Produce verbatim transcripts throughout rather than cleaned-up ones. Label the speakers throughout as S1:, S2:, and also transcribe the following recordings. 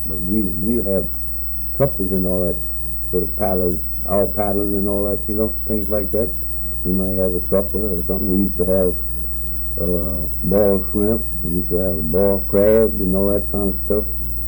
S1: But we we'll have suppers and all that for the paddlers, our paddlers and all that, you know, things like that. We might have a supper or something. We used to have uh, boiled shrimp. We used to have boiled crabs and all that kind of stuff.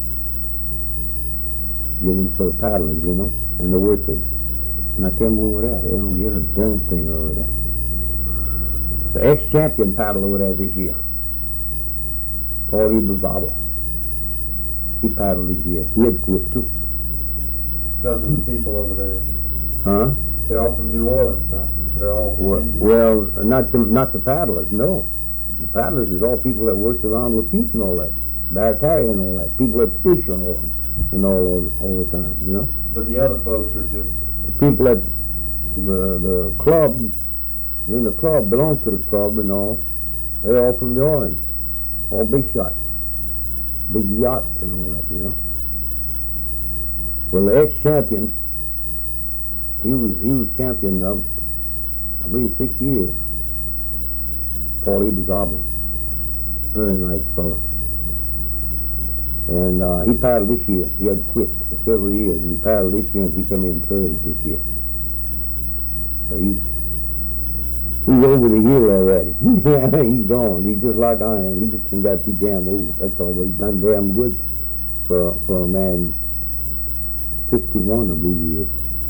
S1: Given for the paddlers, you know, and the workers. Not them over there. They don't get a darn thing over there. The ex-champion paddler over there this year, Paul Ibezaba. He paddled this year. He had quit too.
S2: Because of the people over there.
S1: Huh?
S2: They're all from New Orleans, huh? They're all from
S1: Well,
S2: India.
S1: well, not the not the paddlers. No, the paddlers is all people that works around Lafitte and all that, Barataria and all that. People that fish and all and all all, all the time, you know.
S2: But the other folks are just...
S1: The people at the the club, then the club belong to the club and all. They're all from New Orleans, all big shots, big yachts and all that, you know. Well, the ex-champion, he was he was champion of, I believe, six years. Paul Ibezaba, very nice fella. And uh, he paddled this year. He had quit for several years, and he paddled this year, and he come in third this year. But he's he's over the hill already. He's gone. He's just like I am. He just done got too damn old. That's all. But he's done damn good for for a man. fifty-one, I believe he is.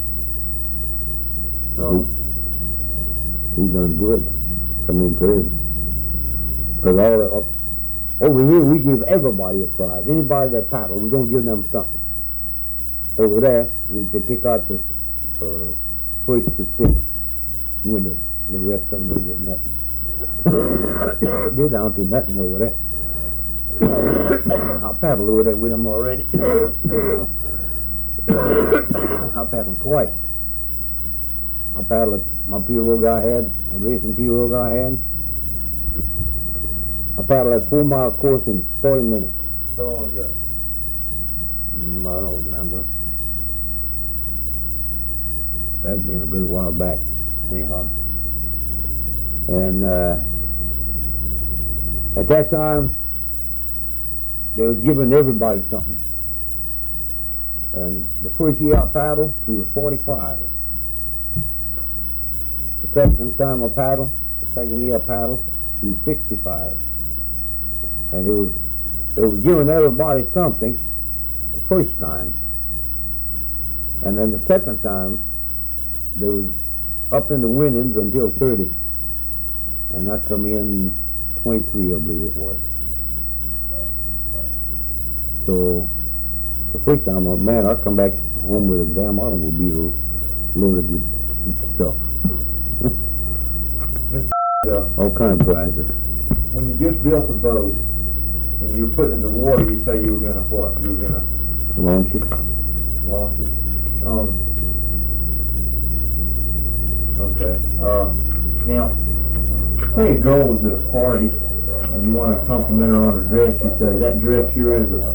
S2: Oh.
S1: He, he done good. Come in third. Because all the, uh, over here we give everybody a prize. Anybody that paddle, we don't give them something. Over there, they, they pick out the uh, first to sixth winners. The rest of them don't get nothing. They're down to nothing over there. I paddled over there with them already. I paddled twice. I paddled my pirogue I had, a racing pirogue I had. I paddled a four mile course in forty minutes.
S2: How long ago?
S1: Mm, I don't remember. That's been a good while back, anyhow. And uh, at that time, they was giving everybody something. And the first year I paddled, we was forty-five. The second time I paddled, the second year I paddled, we was sixty-five. And it was it was giving everybody something the first time. And then the second time, there was up in the winnings until thirty. And I come in twenty-three, I believe it was. So the first time, oh, man, I come back home with a damn automobile loaded with stuff. All kind of prizes.
S2: When you just built a boat and you were putting it in the water, you say you were going to what? You were going to
S1: Launch it.
S2: launch it. Um, okay. Uh, now, say a girl was at a party and you want to compliment her on her dress, you say, that dress sure is a...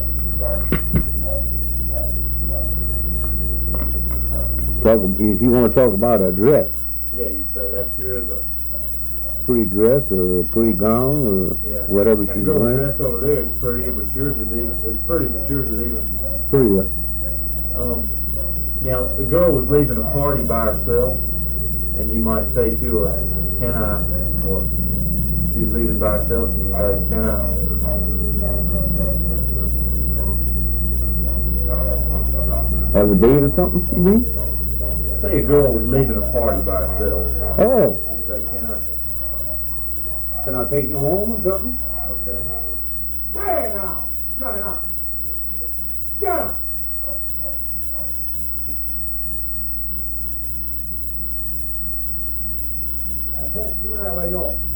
S1: Talk, if you want to talk about a dress,
S2: Yeah, you say, that sure is a...
S1: pretty dress or a pretty gown or
S2: Yeah.
S1: whatever
S2: That
S1: she's
S2: girl's
S1: wearing,
S2: dress over there is pretty, but yours is even, it's pretty, but yours is even...
S1: pretty. Uh,
S2: Um, now, the girl was leaving a party by herself, and you might say to her, can I, or she was leaving by herself, and you say, can I,
S1: have a date or something, you mean?
S2: say a girl was leaving a party by herself,
S1: Oh,
S2: you say, can I,
S1: can I take you home or something?
S2: okay.
S1: Hey now, shut up. Get up. Heck, where are you?